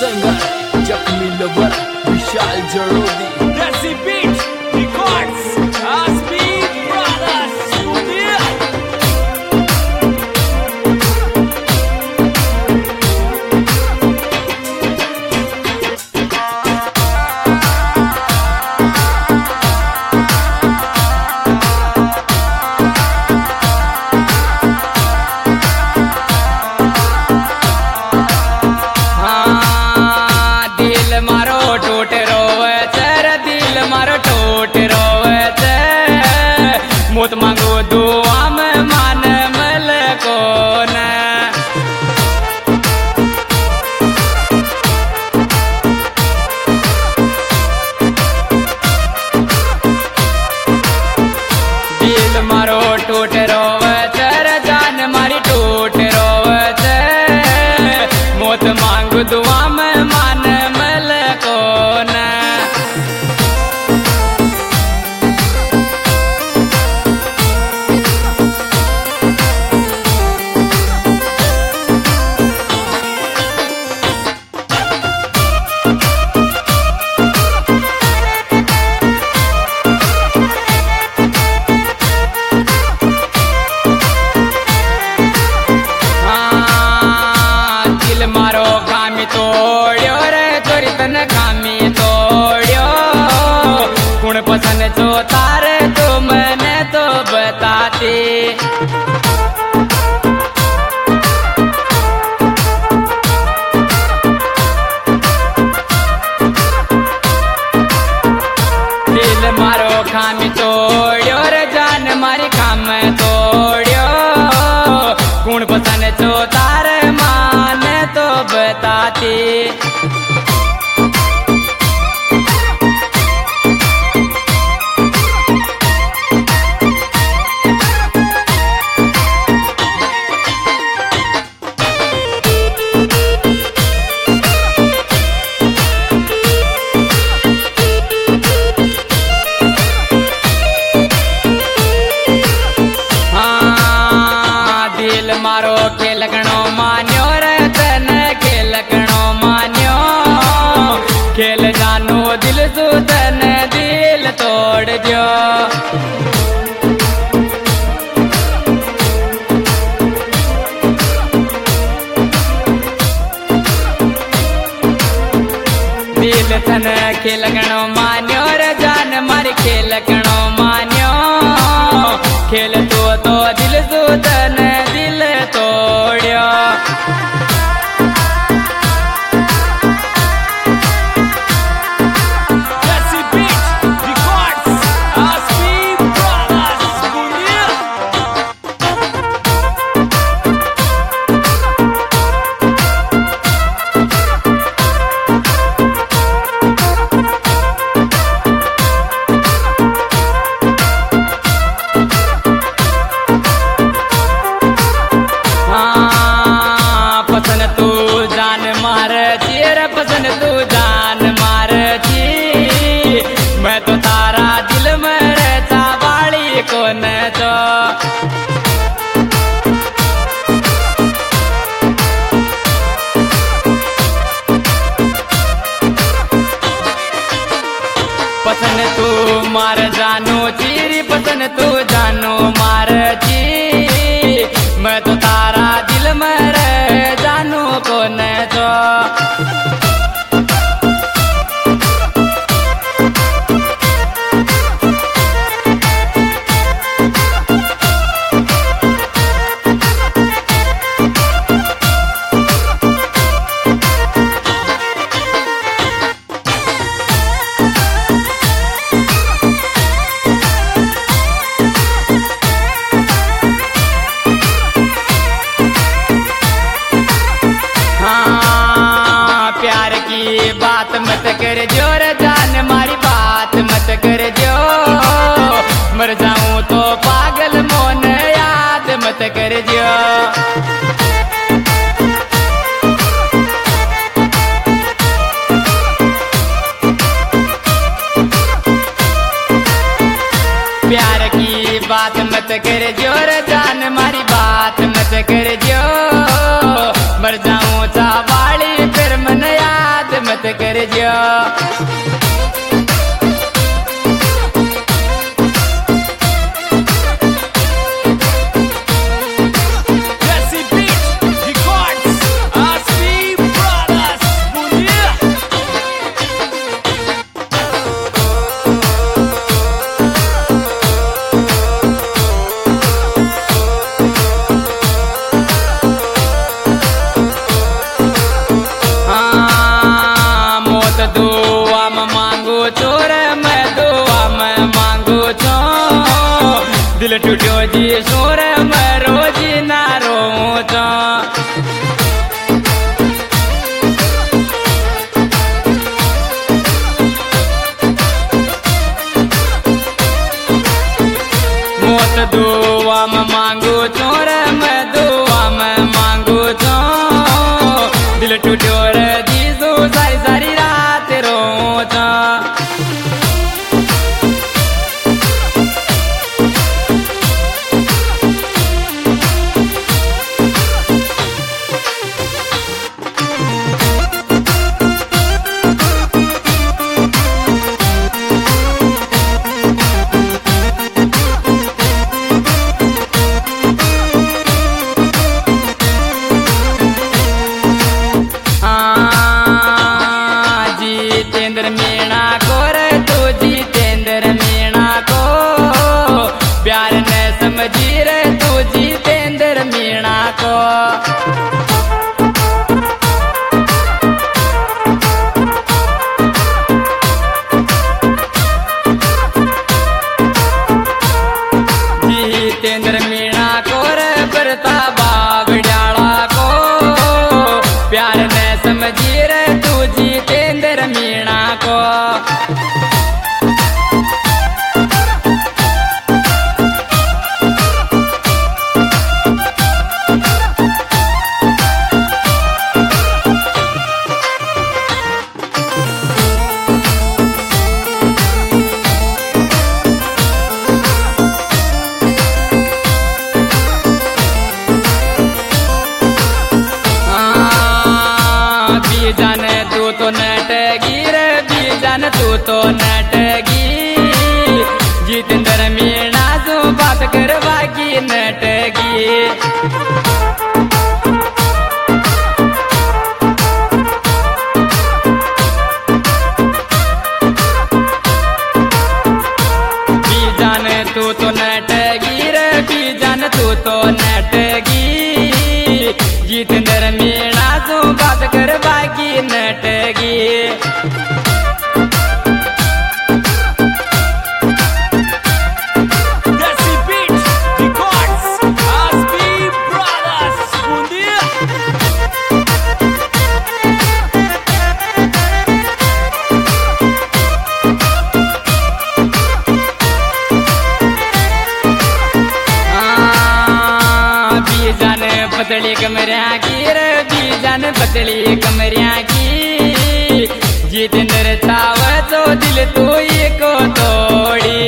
संगत जख्मी lover Vishal Jarodi Desi Beat Records Aspeed Brothers Studio मोत मांगो दुआ में मान मल को न दिल मारो टूट रोवे चर जान मारी टूट रोवे मोत मांगो दुआ में मान मल को न मारो खामी तोड़ियो रे चोरी तन खामी तोड़ियो कुण पसंद जो तारे तो मैंने तो बताती दिल मारो खामी तोड़ियो रे जान मारी खाम तोड़ियो कुण पसंद जो तारे माने तो बताती मारो खेल गणो मान्यो रे तन खेल गणो मान्यो खेल जानो दिल सु तन दिल तोड़ दियो दिल तन खेल गणो मान्यो रे जान मारी खेल गणो मान्यो खेल तो दिल सु तन दिल तोड़ियो Desi Beat Records Aspeed Brothers Studio पसंद तू जान मार चेहरा पसंद तू जान मार जी मैं तो तारा दिल में रहता वाली को न तो पसंद तू मार जानो चीरी पसंद तू जानो मार जी मैं तो तारा दिल में रह जानो को न तो बात मत कर जो रे जान मारी बात मत कर जो मर जाऊं तो पागल मोन याद मत कर जो प्यार की बात मत कर जो रे जान मारी बात मत कर जो मर जाऊं चा वाली फिर मन याद मत कर जिया। दुआ में मांगू चोर मैं दुआ में मांगू छो, दिल टूटो जी शोर मैं रोजी ना रो छो। मोत दुआ में मांगू चोर मैं दुआ में मांगू छो, दिल टूटो रे जीसू सारी सारी रात रो छो। जितेंद्र मीणा को रे तू जितेंद्र मीणा को, प्यार न समझी रे तू जितेंद्र मीणा को। जितेंद्र मीणा को रे बरता बागड़ाला को, प्यार न समझी रे तू जितेंद्र मीणा को। बीजान तू तो नटगी रे बीजान तू तो नटगी, जितेंद्र मीणा जो बात करवागी नटगी। बीजान तू तो नटगी रे बीजान तू तो नटगी, जितेंद्र मीणा जो बात करवागी नटगी। बीजान पतली कमरिया की रे बीजान पतली कमरिया की, जितेंद्र चाव तो दिल तू को तोड़ी।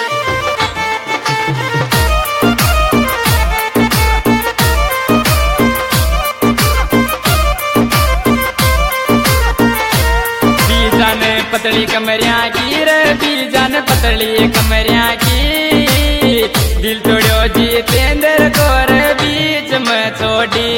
बीजान पतली कमरिया की रे बीजान पतली कमरिया की, दिल तोड़ो जितेंद्र को रे बीच में छोड़ी।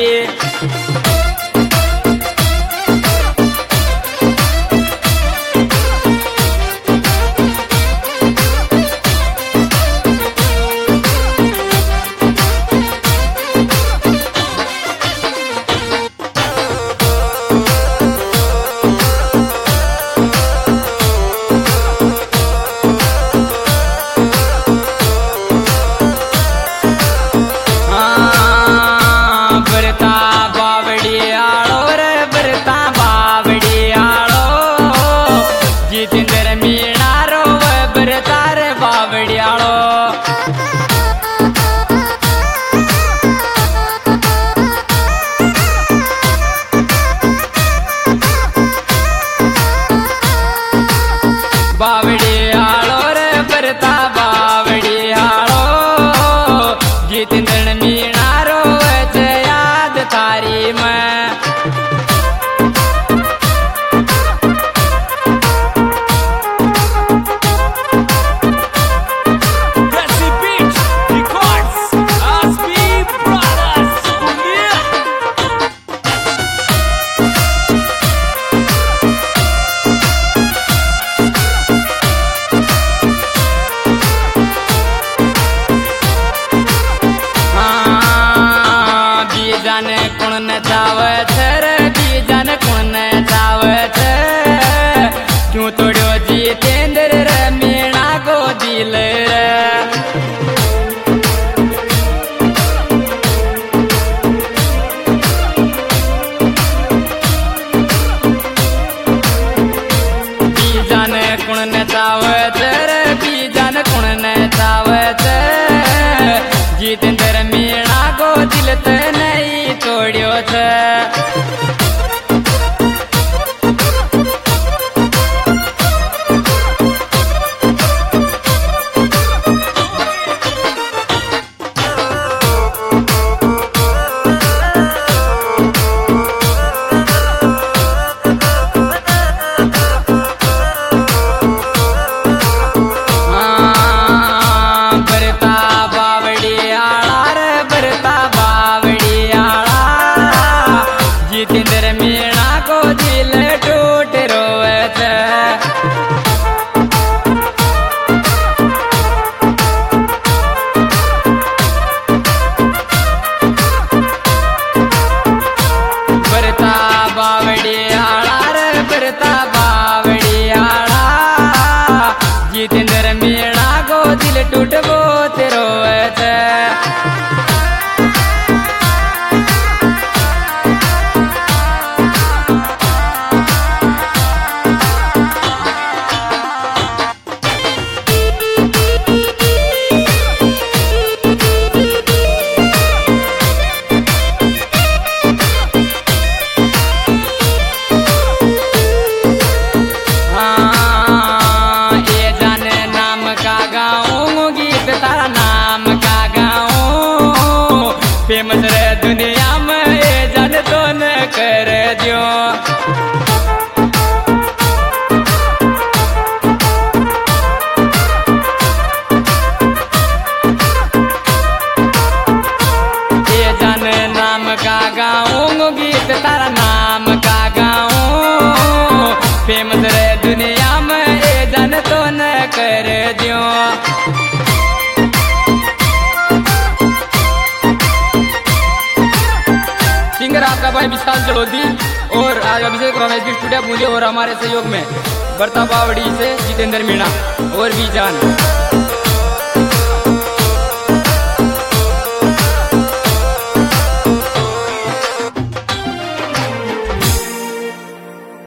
बरता बाब छे। जितेंद्र मीणा को दिल टूट रोवे छे। बरता बावड़ियाला रे बरता बावड़ियाला, जितेंद्र मीणा को दिल टूट बहुत रोवे छे। फेमस रे दुनिया में ये जान तो न कर दियो। ये जान नाम का गाऊं गीत तारा नाम का गाऊं। फेमस रे दुनिया में ये जान तो न कर दियो। सिंगर आपका भाई विशाल चड़ोदी और आज अभिषेक रमेश की स्टूडियो मुझे और हमारे सहयोग में बरता बावड़ी से जितेंद्र मीणा और भी जान।